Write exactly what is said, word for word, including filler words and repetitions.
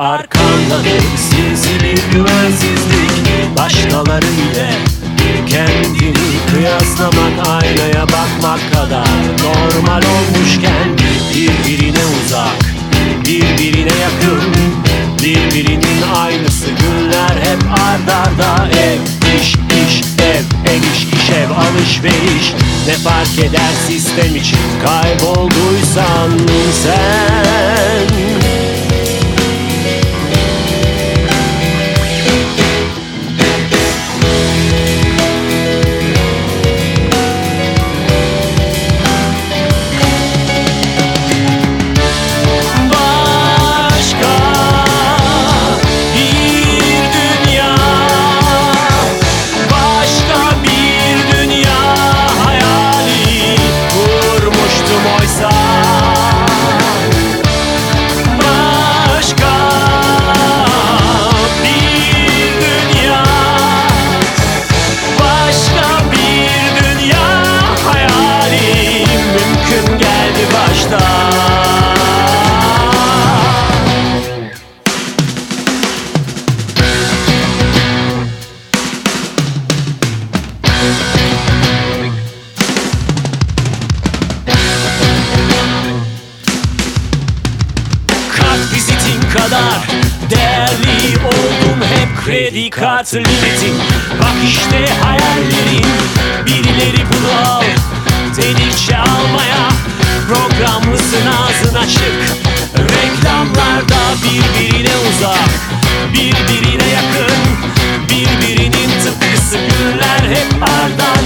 arkandadır sinsi bir güvensizlik. Başkaları ile kendini kıyaslamak, aynaya bakmak kadar normal olmuşken birbirine uzak, birbirine yakın, birbirinin aynısı günler hep ard arda. Ev, iş, iş, ev, ev, iş, iş, ev, alışveriş. Ne fark eder sistem için kaybolduysan sen? Kadar değerli oldum hep kredi kartı limitin. Bak işte hayallerin, birileri bunu al dedikçe almaya programlısın, ağzın açık. Reklamlarda birbirine uzak, birbirine yakın, birbirinin tıpkısı günler hep ard arda.